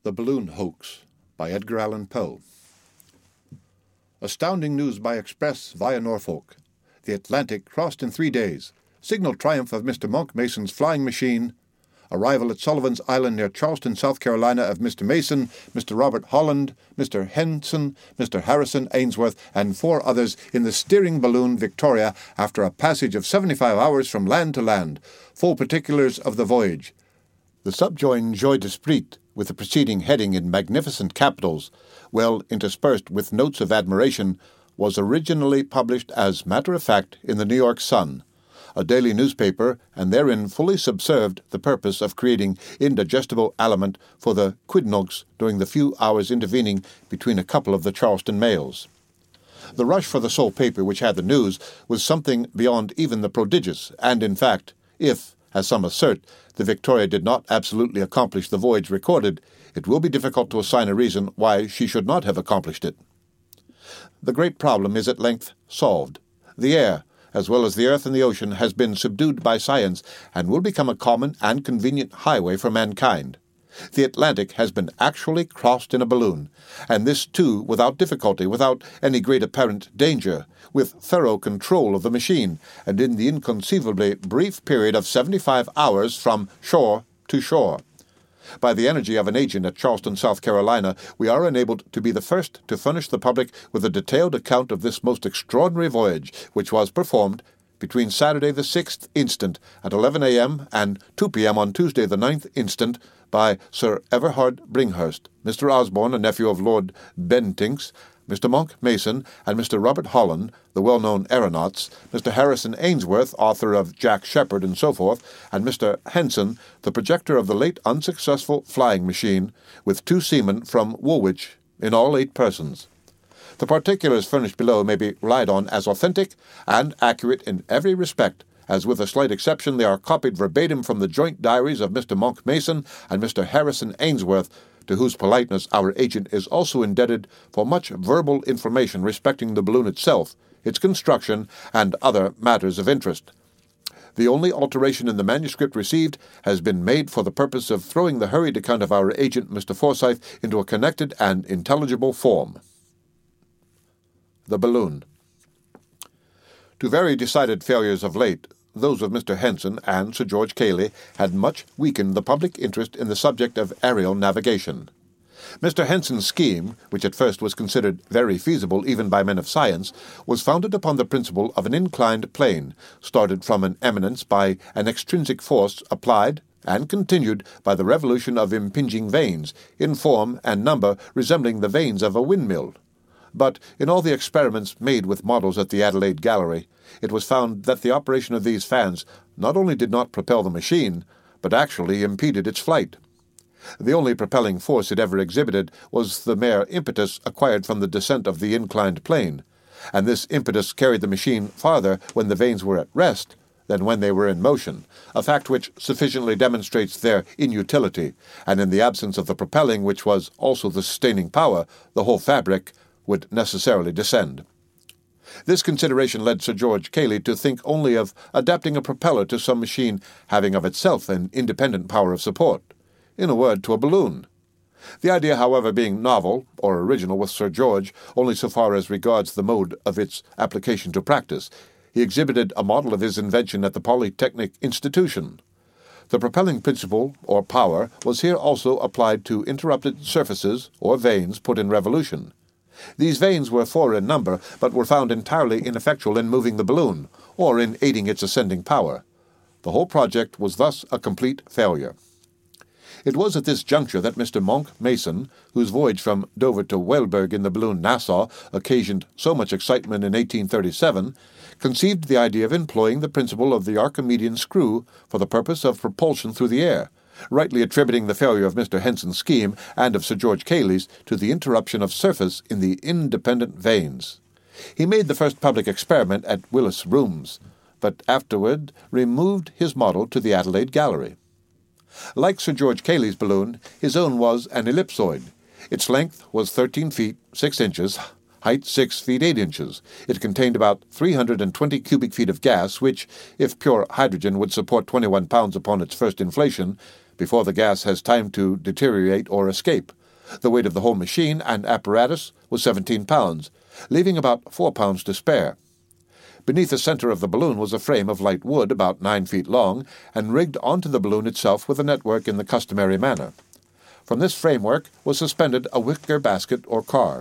The Balloon Hoax by Edgar Allan Poe. Astounding news by express via Norfolk. The Atlantic crossed in 3 days. Signal triumph of Mr. Monk Mason's flying machine. Arrival at Sullivan's Island near Charleston, South Carolina of Mr. Mason, Mr. Robert Holland, Mr. Henson, Mr. Harrison Ainsworth, and 4 others in the steering balloon Victoria after a passage of 75 hours from land to land. Full particulars of the voyage. The subjoined Joie d'Esprit, with the preceding heading in magnificent capitals, well interspersed with notes of admiration, was originally published as matter of fact in the New York Sun, a daily newspaper, and therein fully subserved the purpose of creating indigestible aliment for the quidnuncs during the few hours intervening between a couple of the Charleston mails. The rush for the sole paper which had the news was something beyond even the prodigious, and in fact, if, as some assert, the Victoria did not absolutely accomplish the voyage recorded, it will be difficult to assign a reason why she should not have accomplished it. The great problem is at length solved. The air, as well as the earth and the ocean, has been subdued by science and will become a common and convenient highway for mankind. The Atlantic has been actually crossed in a balloon, and this too without difficulty, without any great apparent danger, with thorough control of the machine, and in the inconceivably brief period of 75 hours from shore to shore. By the energy of an agent at Charleston, South Carolina, we are enabled to be the first to furnish the public with a detailed account of this most extraordinary voyage, which was performed between Saturday the 6th instant at 11 a.m. and 2 p.m. on Tuesday the 9th instant by Sir Everard Bringhurst, Mr. Osborne, a nephew of Lord Bentinck, Mr. Monk Mason, and Mr. Robert Holland, the well-known aeronauts, Mr. Harrison Ainsworth, author of Jack Sheppard and so forth, and Mr. Henson, the projector of the late unsuccessful flying machine, with 2 seamen from Woolwich, in all 8 persons. The particulars furnished below may be relied on as authentic and accurate in every respect, as with a slight exception they are copied verbatim from the joint diaries of Mr. Monk Mason and Mr. Harrison Ainsworth, to whose politeness our agent is also indebted for much verbal information respecting the balloon itself, its construction, and other matters of interest. The only alteration in the manuscript received has been made for the purpose of throwing the hurried account of our agent, Mr. Forsyth, into a connected and intelligible form. The balloon. To very decided failures of late, those of Mr. Henson and Sir George Cayley had much weakened the public interest in the subject of aerial navigation. Mr. Henson's scheme, which at first was considered very feasible even by men of science, was founded upon the principle of an inclined plane, started from an eminence by an extrinsic force applied and continued by the revolution of impinging vanes, in form and number resembling the vanes of a windmill. But in all the experiments made with models at the Adelaide Gallery, it was found that the operation of these fans not only did not propel the machine, but actually impeded its flight. The only propelling force it ever exhibited was the mere impetus acquired from the descent of the inclined plane, and this impetus carried the machine farther when the vanes were at rest than when they were in motion, a fact which sufficiently demonstrates their inutility, and in the absence of the propelling, which was also the sustaining power, the whole fabric would necessarily descend. This consideration led Sir George Cayley to think only of adapting a propeller to some machine having of itself an independent power of support, in a word, to a balloon. The idea, however, being novel, or original with Sir George, only so far as regards the mode of its application to practice, he exhibited a model of his invention at the Polytechnic Institution. The propelling principle, or power, was here also applied to interrupted surfaces, or vanes, put in revolution. These vanes were 4 in number, but were found entirely ineffectual in moving the balloon, or in aiding its ascending power. The whole project was thus a complete failure. It was at this juncture that Mr. Monk Mason, whose voyage from Dover to Weilburg in the balloon Nassau occasioned so much excitement in 1837, conceived the idea of employing the principle of the Archimedean screw for the purpose of propulsion through the air, rightly attributing the failure of Mr. Henson's scheme and of Sir George Cayley's to the interruption of surface in the independent vanes. He made the first public experiment at Willis Rooms, but afterward removed his model to the Adelaide Gallery. Like Sir George Cayley's balloon, his own was an ellipsoid. Its length was 13 feet 6 inches, height 6 feet 8 inches. It contained about 320 cubic feet of gas, which, if pure hydrogen would support 21 pounds upon its first inflation, before the gas has time to deteriorate or escape. The weight of the whole machine and apparatus was 17 pounds, leaving about 4 pounds to spare. Beneath the center of the balloon was a frame of light wood about 9 feet long and rigged onto the balloon itself with a network in the customary manner. From this framework was suspended a wicker basket or car.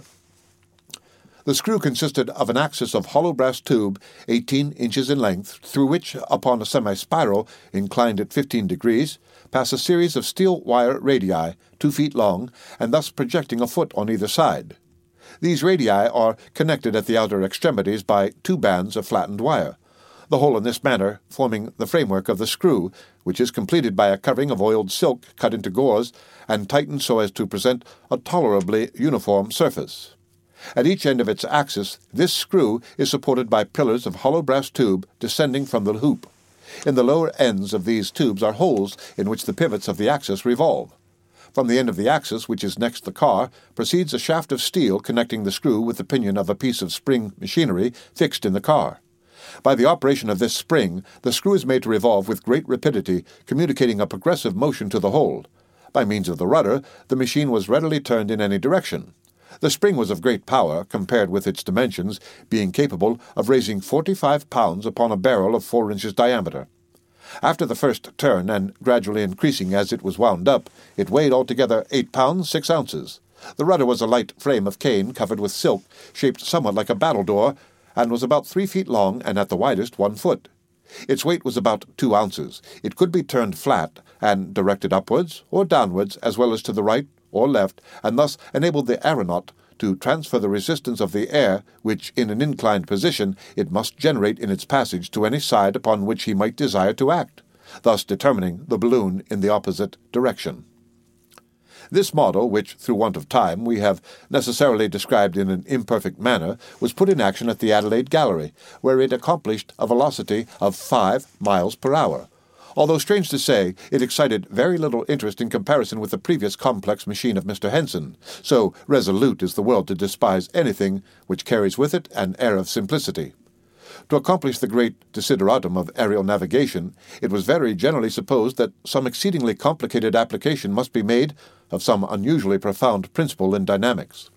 The screw consisted of an axis of hollow brass tube 18 inches in length, through which, upon a semi-spiral inclined at 15 degrees, pass a series of steel wire radii 2 feet long and thus projecting a foot on either side. These radii are connected at the outer extremities by 2 bands of flattened wire, the whole in this manner forming the framework of the screw, which is completed by a covering of oiled silk cut into gauze and tightened so as to present a tolerably uniform surface. At each end of its axis, this screw is supported by pillars of hollow brass tube descending from the hoop. In the lower ends of these tubes are holes in which the pivots of the axis revolve. From the end of the axis, which is next the car, proceeds a shaft of steel connecting the screw with the pinion of a piece of spring machinery fixed in the car. By the operation of this spring, the screw is made to revolve with great rapidity, communicating a progressive motion to the whole. By means of the rudder, the machine was readily turned in any direction. The spring was of great power, compared with its dimensions, being capable of raising 45 pounds upon a barrel of 4 inches diameter. After the first turn, and gradually increasing as it was wound up, it weighed altogether 8 pounds 6 ounces. The rudder was a light frame of cane covered with silk, shaped somewhat like a battledore, and was about 3 feet long and at the widest 1 foot. Its weight was about 2 ounces. It could be turned flat and directed upwards or downwards, as well as to the right or left, and thus enabled the aeronaut to transfer the resistance of the air, which, in an inclined position, it must generate in its passage to any side upon which he might desire to act, thus determining the balloon in the opposite direction. This model, which, through want of time, we have necessarily described in an imperfect manner, was put in action at the Adelaide Gallery, where it accomplished a velocity of 5 miles per hour. Although, strange to say, it excited very little interest in comparison with the previous complex machine of Mr. Henson, so resolute is the world to despise anything which carries with it an air of simplicity. To accomplish the great desideratum of aerial navigation, it was very generally supposed that some exceedingly complicated application must be made of some unusually profound principle in dynamics.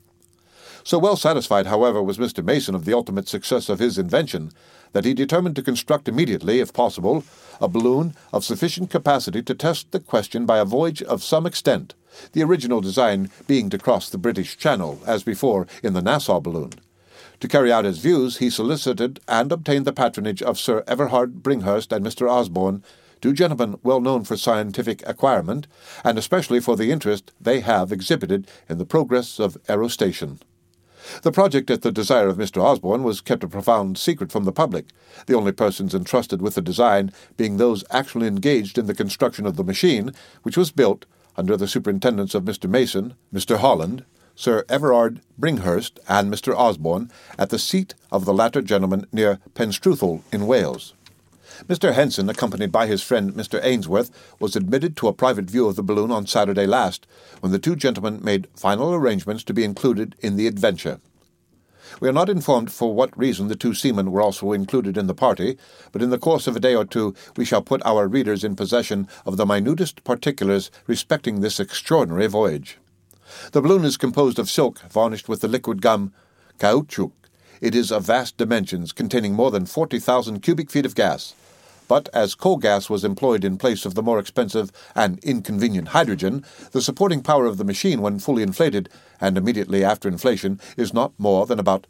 So well satisfied, however, was Mr. Mason of the ultimate success of his invention, that he determined to construct immediately, if possible, a balloon of sufficient capacity to test the question by a voyage of some extent, the original design being to cross the British Channel, as before in the Nassau balloon. To carry out his views, he solicited and obtained the patronage of Sir Everard Bringhurst and Mr. Osborne, 2 gentlemen well known for scientific acquirement, and especially for the interest they have exhibited in the progress of aerostation. The project, at the desire of Mr. Osborne, was kept a profound secret from the public, the only persons entrusted with the design being those actually engaged in the construction of the machine, which was built, under the superintendence of Mr. Mason, Mr. Holland, Sir Everard Bringhurst, and Mr. Osborne, at the seat of the latter gentleman near Penstruthal in Wales. Mr. Henson, accompanied by his friend Mr. Ainsworth, was admitted to a private view of the balloon on Saturday last, when the 2 gentlemen made final arrangements to be included in the adventure. We are not informed for what reason the 2 seamen were also included in the party, but in the course of a day or 2 we shall put our readers in possession of the minutest particulars respecting this extraordinary voyage. The balloon is composed of silk varnished with the liquid gum caoutchouc. It is of vast dimensions, containing more than 40,000 cubic feet of gas. But as coal gas was employed in place of the more expensive and inconvenient hydrogen, the supporting power of the machine when fully inflated, and immediately after inflation, is not more than about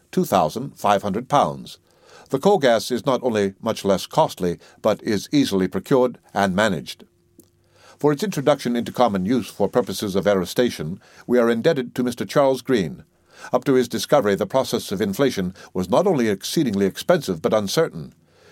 2,500 pounds. The coal gas is not only much less costly, but is easily procured and managed. For its introduction into common use for purposes of aerostation, we are indebted to Mr. Charles Green. Up to his discovery, the process of inflation was not only exceedingly expensive, but uncertain.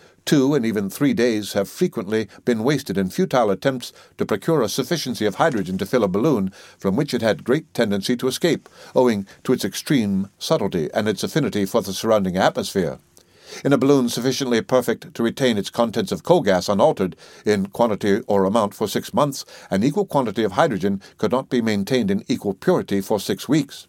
2 and even 3 days have frequently been wasted in futile attempts to procure a sufficiency of hydrogen to fill a balloon from which it had great tendency to escape, owing to its extreme subtlety and its affinity for the surrounding atmosphere. In a balloon sufficiently perfect to retain its contents of coal gas unaltered in quantity or amount for 6 months, an equal quantity of hydrogen could not be maintained in equal purity for 6 weeks.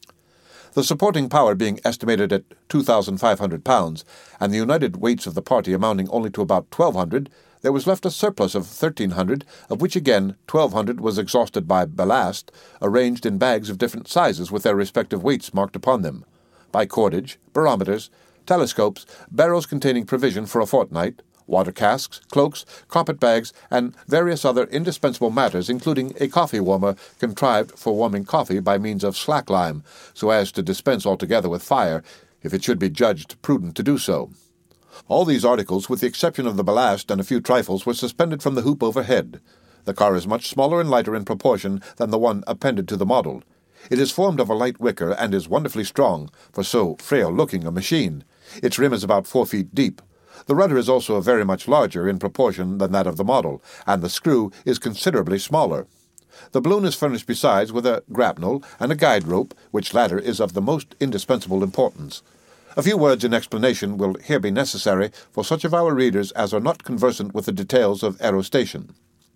The supporting power being estimated at 2,500 pounds, and the united weights of the party amounting only to about 1,200, there was left a surplus of 1,300, of which again 1,200 was exhausted by ballast, arranged in bags of different sizes with their respective weights marked upon them, by cordage, barometers, telescopes, barrels containing provision for a fortnight, water casks, cloaks, carpet bags, and various other indispensable matters, including a coffee warmer contrived for warming coffee by means of slack lime, so as to dispense altogether with fire, if it should be judged prudent to do so. All these articles, with the exception of the ballast and a few trifles, were suspended from the hoop overhead. The car is much smaller and lighter in proportion than the one appended to the model. It is formed of a light wicker and is wonderfully strong, for so frail-looking a machine. Its rim is about 4 feet deep. The rudder is also very much larger in proportion than that of the model, and the screw is considerably smaller. The balloon is furnished besides with a grapnel and a guide rope, which latter is of the most indispensable importance. A few words in explanation will here be necessary for such of our readers as are not conversant with the details of aerostation.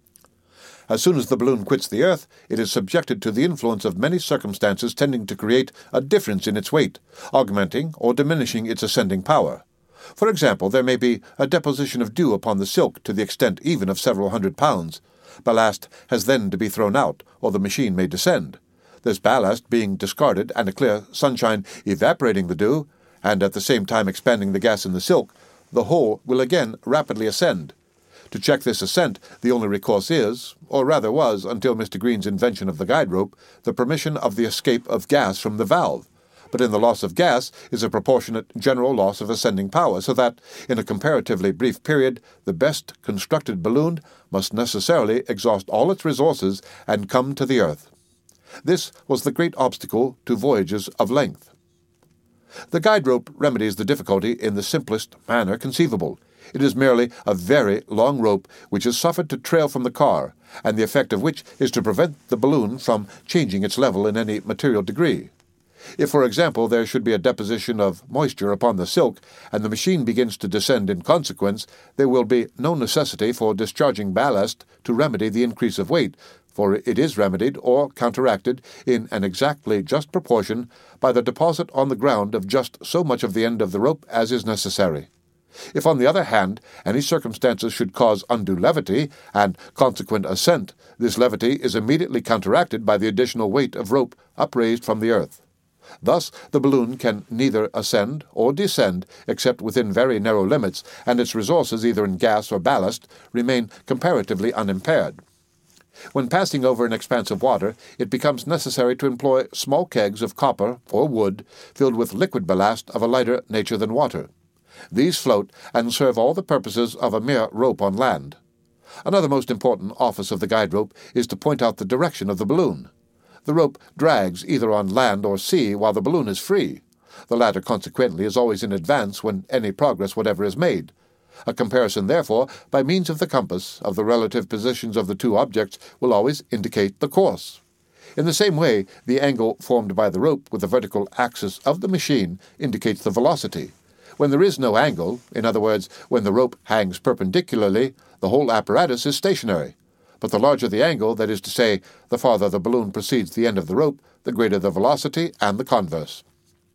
As soon as the balloon quits the earth, it is subjected to the influence of many circumstances tending to create a difference in its weight, augmenting or diminishing its ascending power. For example, there may be a deposition of dew upon the silk to the extent even of several hundred pounds. Ballast has then to be thrown out, or the machine may descend. This ballast being discarded and a clear sunshine evaporating the dew, and at the same time expanding the gas in the silk, the whole will again rapidly ascend. To check this ascent, the only recourse is, or rather was until Mr. Green's invention of the guide rope, the permission of the escape of gas from the valve. But in the loss of gas is a proportionate general loss of ascending power, so that, in a comparatively brief period, the best constructed balloon must necessarily exhaust all its resources and come to the earth. This was the great obstacle to voyages of length. The guide rope remedies the difficulty in the simplest manner conceivable. It is merely a very long rope which is suffered to trail from the car, and the effect of which is to prevent the balloon from changing its level in any material degree. If, for example, there should be a deposition of moisture upon the silk, and the machine begins to descend in consequence, there will be no necessity for discharging ballast to remedy the increase of weight, for it is remedied or counteracted in an exactly just proportion by the deposit on the ground of just so much of the end of the rope as is necessary. If, on the other hand, any circumstances should cause undue levity and consequent ascent, this levity is immediately counteracted by the additional weight of rope upraised from the earth. Thus, the balloon can neither ascend or descend except within very narrow limits, and its resources, either in gas or ballast, remain comparatively unimpaired. When passing over an expanse of water, it becomes necessary to employ small kegs of copper or wood filled with liquid ballast of a lighter nature than water. These float and serve all the purposes of a mere rope on land. Another most important office of the guide rope is to point out the direction of the balloon. The rope drags either on land or sea while the balloon is free. The latter, consequently, is always in advance when any progress whatever is made. A comparison, therefore, by means of the compass, of the relative positions of the two objects will always indicate the course. In the same way, the angle formed by the rope with the vertical axis of the machine indicates the velocity. When there is no angle, in other words, when the rope hangs perpendicularly, the whole apparatus is stationary. But the larger the angle, that is to say, the farther the balloon precedes the end of the rope, the greater the velocity, and the converse.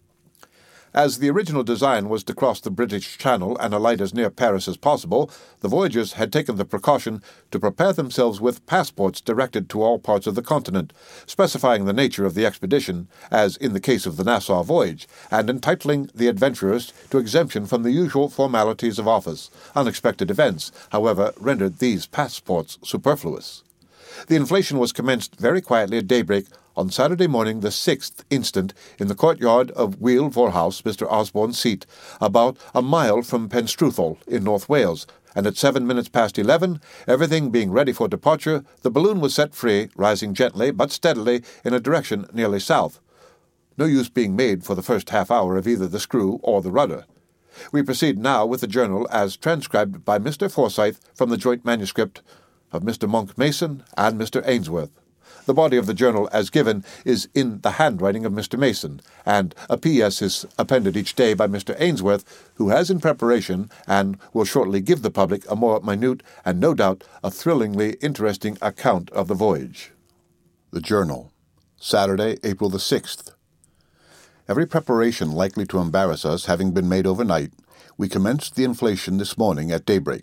As the original design was to cross the British Channel and alight as near Paris as possible, the voyagers had taken the precaution to prepare themselves with passports directed to all parts of the continent, specifying the nature of the expedition, as in the case of the Nassau voyage, and entitling the adventurers to exemption from the usual formalities of office. Unexpected events, however, rendered these passports superfluous. The inflation was commenced very quietly at daybreak on Saturday morning, the 6th instant, in the courtyard of Wheal Vorhouse, Mr. Osborne's seat, about a mile from Penstruthal in North Wales, and at 11:07, everything being ready for departure, the balloon was set free, rising gently but steadily in a direction nearly south, no use being made for the first half hour of either the screw or the rudder. We proceed now with the journal as transcribed by Mr. Forsyth from the joint manuscript of Mr. Monck Mason and Mr. Ainsworth. The body of the journal as given is in the handwriting of Mr. Mason, and a P.S. is appended each day by Mr. Ainsworth, who has in preparation and will shortly give the public a more minute and no doubt a thrillingly interesting account of the voyage. The Journal, Saturday, April the 6th. Every preparation likely to embarrass us having been made overnight, we commenced the inflation this morning at daybreak.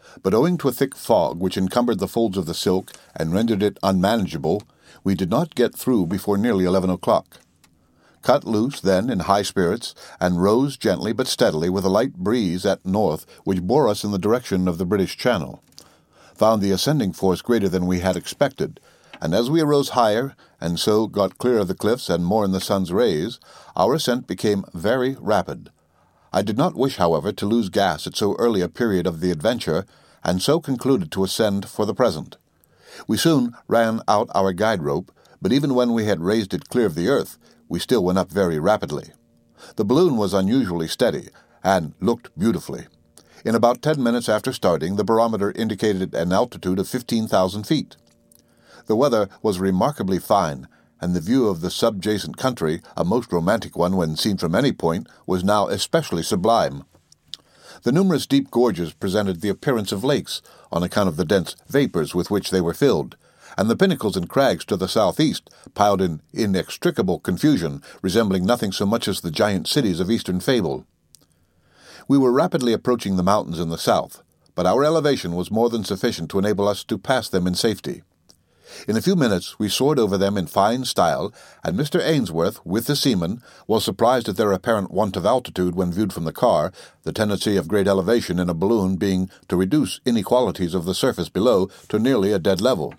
but owing to a thick fog which encumbered the folds of the silk and rendered it unmanageable, we did not get through before nearly 11 o'clock. Cut loose then in high spirits, and rose gently but steadily with a light breeze at north which bore us in the direction of the British Channel. Found the ascending force greater than we had expected, and as we arose higher, and so got clear of the cliffs and more in the sun's rays, our ascent became very rapid. I did not wish, however, to lose gas at so early a period of the adventure, and so concluded to ascend for the present. We soon ran out our guide rope, but even when we had raised it clear of the earth, we still went up very rapidly. The balloon was unusually steady, and looked beautifully. In about 10 minutes after starting, the barometer indicated an altitude of 15,000 feet. The weather was remarkably fine, and the view of the subjacent country, a most romantic one when seen from any point, was now especially sublime. The numerous deep gorges presented the appearance of lakes, on account of the dense vapors with which they were filled, and the pinnacles and crags to the southeast, piled in inextricable confusion, resembling nothing so much as the giant cities of Eastern fable. We were rapidly approaching the mountains in the south, but our elevation was more than sufficient to enable us to pass them in safety. In a few minutes we soared over them in fine style, and Mr. Ainsworth, with the seamen, was surprised at their apparent want of altitude when viewed from the car, the tendency of great elevation in a balloon being to reduce inequalities of the surface below to nearly a dead level.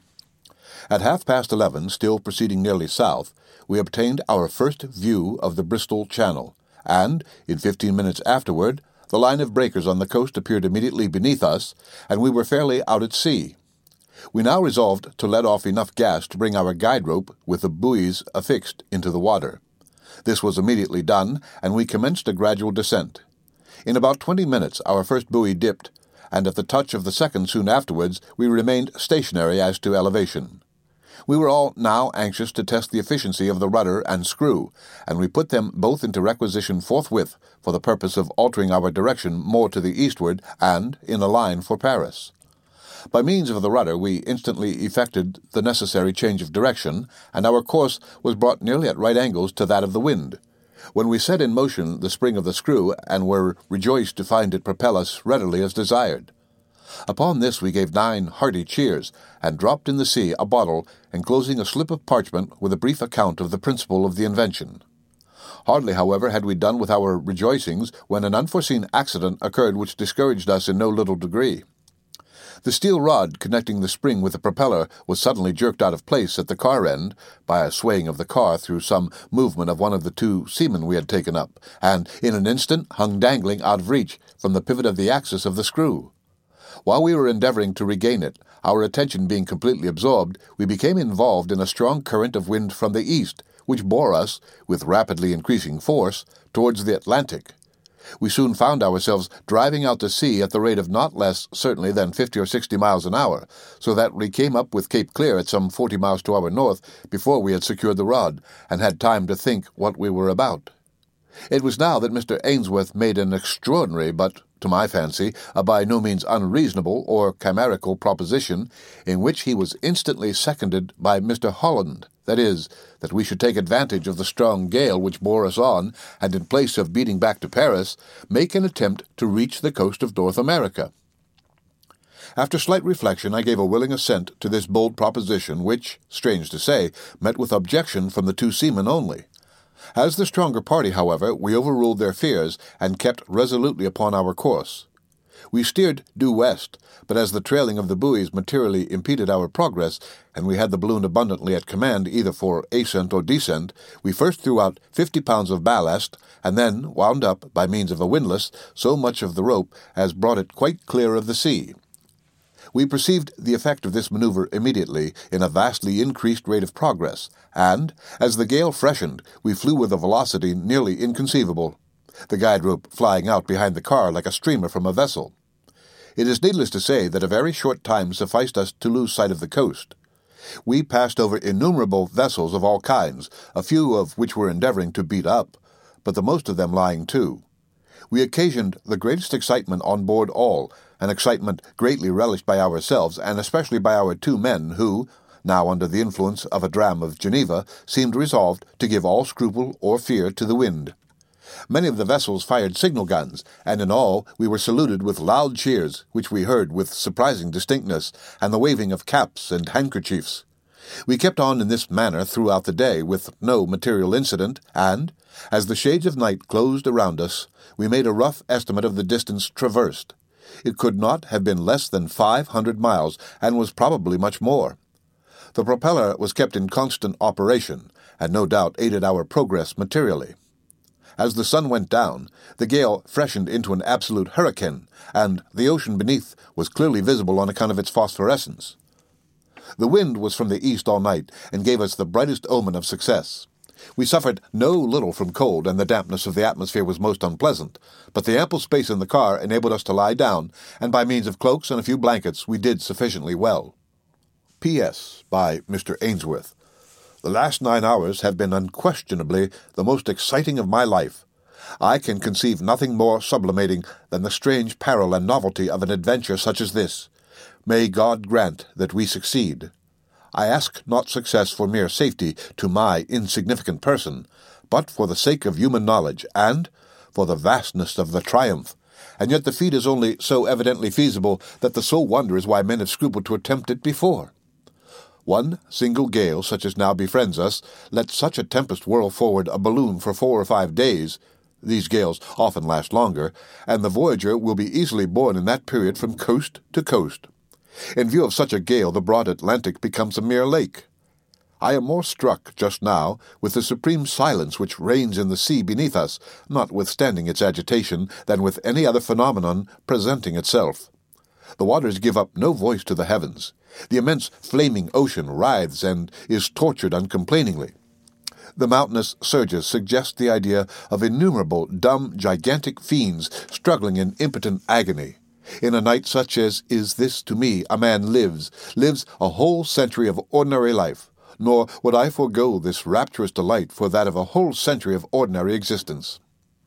At 11:30, still proceeding nearly south, we obtained our first view of the Bristol Channel, and, in 15 minutes afterward, the line of breakers on the coast appeared immediately beneath us, and we were fairly out at sea. We now resolved to let off enough gas to bring our guide rope, with the buoys affixed, into the water. This was immediately done, and we commenced a gradual descent. In about 20 minutes our first buoy dipped, and at the touch of the second soon afterwards we remained stationary as to elevation. We were all now anxious to test the efficiency of the rudder and screw, and we put them both into requisition forthwith for the purpose of altering our direction more to the eastward and in a line for Paris. By means of the rudder we instantly effected the necessary change of direction, and our course was brought nearly at right angles to that of the wind, when we set in motion the spring of the screw, and were rejoiced to find it propel us readily as desired. Upon this we gave 9 hearty cheers, and dropped in the sea a bottle enclosing a slip of parchment with a brief account of the principle of the invention. Hardly, however, had we done with our rejoicings when an unforeseen accident occurred which discouraged us in no little degree. The steel rod connecting the spring with the propeller was suddenly jerked out of place at the car end by a swaying of the car through some movement of one of the 2 seamen we had taken up, and in an instant hung dangling out of reach from the pivot of the axis of the screw. While we were endeavoring to regain it, our attention being completely absorbed, we became involved in a strong current of wind from the east, which bore us, with rapidly increasing force, towards the Atlantic. We soon found ourselves driving out to sea at the rate of not less, certainly, than 50 or 60 miles an hour, so that we came up with Cape Clear at some 40 miles to our north before we had secured the rod, and had time to think what we were about. It was now that Mr. Ainsworth made an extraordinary, but, to my fancy, a by no means unreasonable or chimerical proposition, in which he was instantly seconded by Mr. Holland, that is, that we should take advantage of the strong gale which bore us on, and in place of beating back to Paris, make an attempt to reach the coast of North America. After slight reflection, I gave a willing assent to this bold proposition, which, strange to say, met with objection from the 2 seamen only. As the stronger party, however, we overruled their fears, and kept resolutely upon our course. We steered due west, but as the trailing of the buoys materially impeded our progress, and we had the balloon abundantly at command either for ascent or descent, we first threw out 50 pounds of ballast, and then wound up, by means of a windlass, so much of the rope as brought it quite clear of the sea. We perceived the effect of this maneuver immediately in a vastly increased rate of progress, and, as the gale freshened, we flew with a velocity nearly inconceivable, the guide rope flying out behind the car like a streamer from a vessel. It is needless to say that a very short time sufficed us to lose sight of the coast. We passed over innumerable vessels of all kinds, a few of which were endeavoring to beat up, but the most of them lying to. We occasioned the greatest excitement on board all, an excitement greatly relished by ourselves, and especially by our 2 men, who, now under the influence of a dram of Geneva, seemed resolved to give all scruple or fear to the wind. Many of the vessels fired signal guns, and in all we were saluted with loud cheers, which we heard with surprising distinctness, and the waving of caps and handkerchiefs. We kept on in this manner throughout the day, with no material incident, and, as the shades of night closed around us, we made a rough estimate of the distance traversed. It could not have been less than 500 miles, and was probably much more. The propeller was kept in constant operation, and no doubt aided our progress materially. As the sun went down, the gale freshened into an absolute hurricane, and the ocean beneath was clearly visible on account of its phosphorescence. The wind was from the east all night, and gave us the brightest omen of success. We suffered no little from cold, and the dampness of the atmosphere was most unpleasant, but the ample space in the car enabled us to lie down, and by means of cloaks and a few blankets we did sufficiently well. P.S. by Mr. Ainsworth. The last 9 hours have been unquestionably the most exciting of my life. I can conceive nothing more sublimating than the strange peril and novelty of an adventure such as this. May God grant that we succeed. I ask not success for mere safety to my insignificant person, but for the sake of human knowledge, and for the vastness of the triumph. And yet the feat is only so evidently feasible that the sole wonder is why men have scrupled to attempt it before. One single gale, such as now befriends us, lets such a tempest whirl forward a balloon for 4 or 5 days. These gales often last longer, and the voyager will be easily borne in that period from coast to coast. In view of such a gale, the broad Atlantic becomes a mere lake. I am more struck, just now, with the supreme silence which reigns in the sea beneath us, notwithstanding its agitation, than with any other phenomenon presenting itself. The waters give up no voice to the heavens. The immense flaming ocean writhes and is tortured uncomplainingly. The mountainous surges suggest the idea of innumerable dumb, gigantic fiends struggling in impotent agony. In a night such as is this to me, a man lives a whole century of ordinary life, nor would I forego this rapturous delight for that of a whole century of ordinary existence.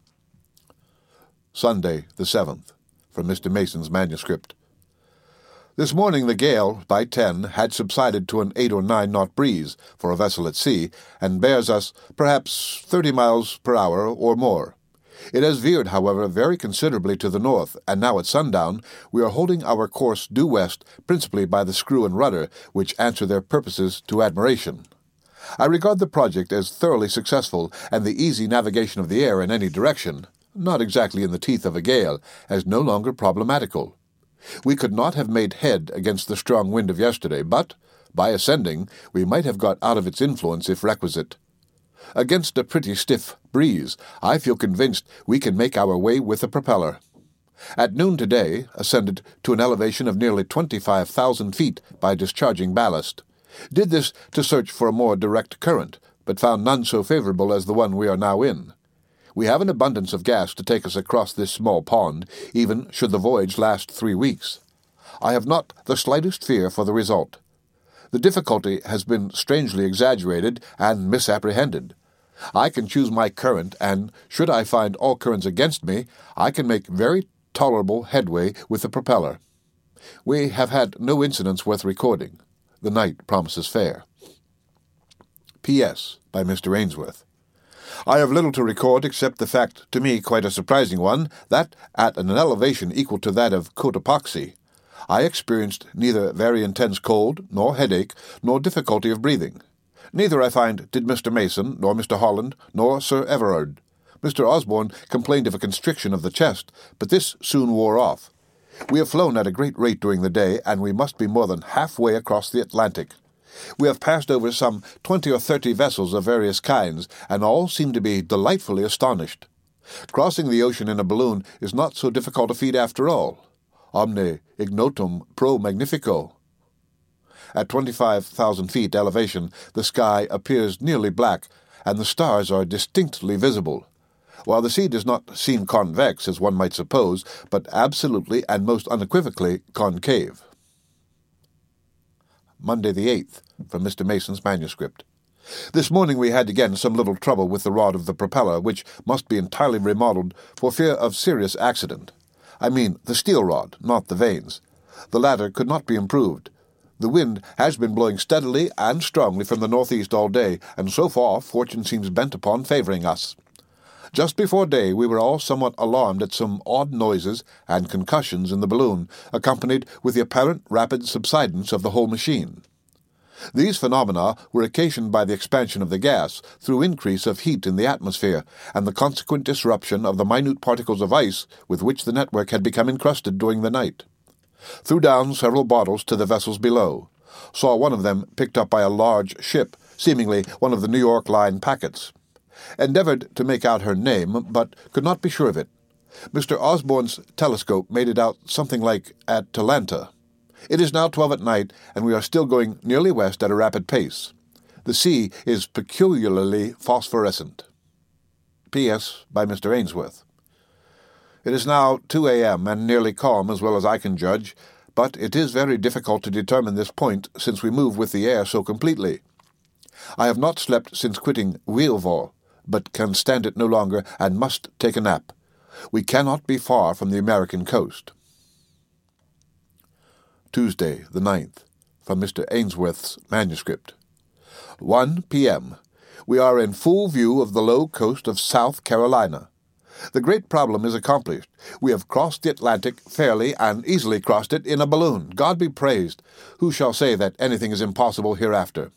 Sunday, the 7th, from Mr. Mason's manuscript. This morning the gale, by 10, had subsided to an 8 or 9 knot breeze for a vessel at sea, and bears us perhaps 30 miles per hour or more. It has veered, however, very considerably to the north, and now at sundown we are holding our course due west, principally by the screw and rudder, which answer their purposes to admiration. I regard the project as thoroughly successful, and the easy navigation of the air in any direction, not exactly in the teeth of a gale, as no longer problematical. We could not have made head against the strong wind of yesterday, but, by ascending, we might have got out of its influence if requisite. Against a pretty stiff breeze, I feel convinced we can make our way with the propeller. At noon today, ascended to an elevation of nearly 25,000 feet by discharging ballast. Did this to search for a more direct current, but found none so favorable as the one we are now in. We have an abundance of gas to take us across this small pond, even should the voyage last 3 weeks. I have not the slightest fear for the result. The difficulty has been strangely exaggerated and misapprehended. I can choose my current, and, should I find all currents against me, I can make very tolerable headway with the propeller. We have had no incidents worth recording. The night promises fair. P.S. by Mr. Ainsworth. I have little to record except the fact, to me quite a surprising one, that, at an elevation equal to that of Cotopaxi, I experienced neither very intense cold, nor headache, nor difficulty of breathing. Neither, I find, did Mr. Mason, nor Mr. Holland, nor Sir Everard. Mr. Osborne complained of a constriction of the chest, but this soon wore off. We have flown at a great rate during the day, and we must be more than half-way across the Atlantic. We have passed over some 20 or 30 vessels of various kinds, and all seem to be delightfully astonished. Crossing the ocean in a balloon is not so difficult a feat after all. Omne ignotum pro magnifico. At 25,000 feet elevation, the sky appears nearly black, and the stars are distinctly visible, while the sea does not seem convex, as one might suppose, but absolutely and most unequivocally concave. Monday the 8th, from Mr. Mason's manuscript. This morning we had again some little trouble with the rod of the propeller, which must be entirely remodelled for fear of serious accident. I mean the steel rod, not the vanes. The latter could not be improved. The wind has been blowing steadily and strongly from the northeast all day, and so far fortune seems bent upon favouring us. Just before day, we were all somewhat alarmed at some odd noises and concussions in the balloon, accompanied with the apparent rapid subsidence of the whole machine. These phenomena were occasioned by the expansion of the gas through increase of heat in the atmosphere and the consequent disruption of the minute particles of ice with which the network had become encrusted during the night. Threw down several bottles to the vessels below. Saw one of them picked up by a large ship, seemingly one of the New York Line packets. Endeavored to make out her name, but could not be sure of it. Mr. Osborne's telescope made it out something like Atalanta. It is now 12 at night, and we are still going nearly west at a rapid pace. The sea is peculiarly phosphorescent. P.S. by Mr. Ainsworth. It is now 2 a.m. and nearly calm as well as I can judge, but it is very difficult to determine this point since we move with the air so completely. I have not slept since quitting Wheelville, but can stand it no longer and must take a nap. We cannot be far from the American coast. Tuesday, the 9th, from Mr. Ainsworth's manuscript. 1 p.m. We are in full view of the low coast of South Carolina. The great problem is accomplished. We have crossed the Atlantic fairly and easily crossed it in a balloon. God be praised. Who shall say that anything is impossible hereafter?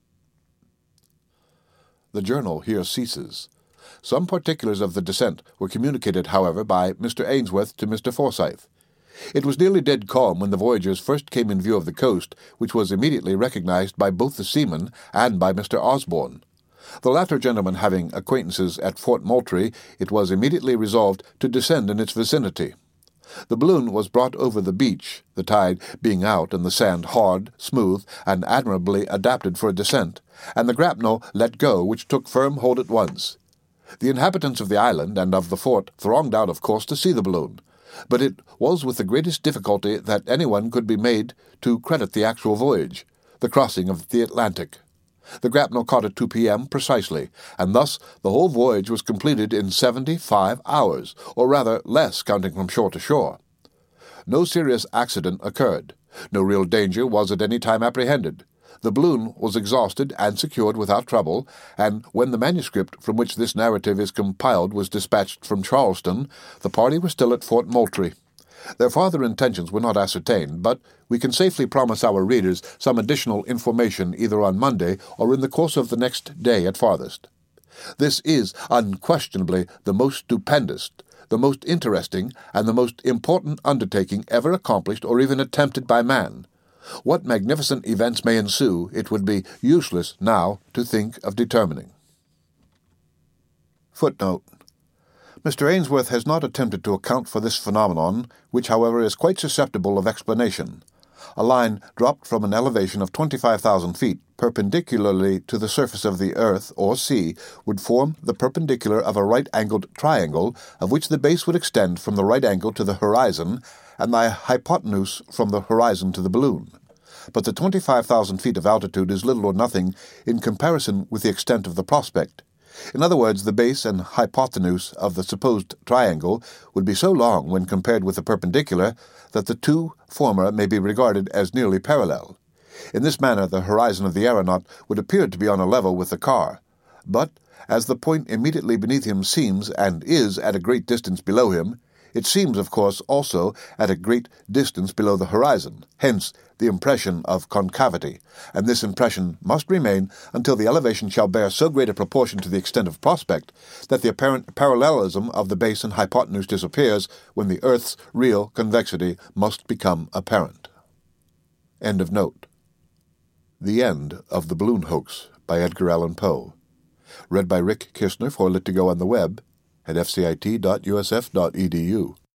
The journal here ceases. Some particulars of the descent were communicated, however, by Mr. Ainsworth to Mr. Forsyth. It was nearly dead calm when the voyagers first came in view of the coast, which was immediately recognized by both the seamen and by Mr. Osborne. The latter gentleman having acquaintances at Fort Moultrie, it was immediately resolved to descend in its vicinity. The balloon was brought over the beach, the tide being out and the sand hard, smooth, and admirably adapted for a descent, and the grapnel let go, which took firm hold at once. The inhabitants of the island and of the fort thronged out, of course, to see the balloon, but it was with the greatest difficulty that anyone could be made to credit the actual voyage, the crossing of the Atlantic. The grapnel caught at 2 p.m. precisely, and thus the whole voyage was completed in 75 hours, or rather less, counting from shore to shore. No serious accident occurred. No real danger was at any time apprehended. The balloon was exhausted and secured without trouble, and when the manuscript from which this narrative is compiled was dispatched from Charleston, the party were still at Fort Moultrie. Their farther intentions were not ascertained, but we can safely promise our readers some additional information either on Monday or in the course of the next day at farthest. This is unquestionably the most stupendous, the most interesting, and the most important undertaking ever accomplished or even attempted by man. What magnificent events may ensue, it would be useless now to think of determining. Footnote. Mr. Ainsworth has not attempted to account for this phenomenon, which, however, is quite susceptible of explanation. A line dropped from an elevation of 25,000 feet perpendicularly to the surface of the earth or sea would form the perpendicular of a right-angled triangle, of which the base would extend from the right angle to the horizon, and the hypotenuse from the horizon to the balloon. But the 25,000 feet of altitude is little or nothing in comparison with the extent of the prospect. In other words, the base and hypotenuse of the supposed triangle would be so long when compared with the perpendicular that the two former may be regarded as nearly parallel. In this manner the horizon of the aeronaut would appear to be on a level with the car. But, as the point immediately beneath him seems and is at a great distance below him, it seems, of course, also at a great distance below the horizon, hence the impression of concavity, and this impression must remain until the elevation shall bear so great a proportion to the extent of prospect that the apparent parallelism of the base and hypotenuse disappears, when the earth's real convexity must become apparent. End of note. The End of the Balloon Hoax by Edgar Allan Poe. Read by Rick Kistner for Lit2Go on the web at fcit.usf.edu.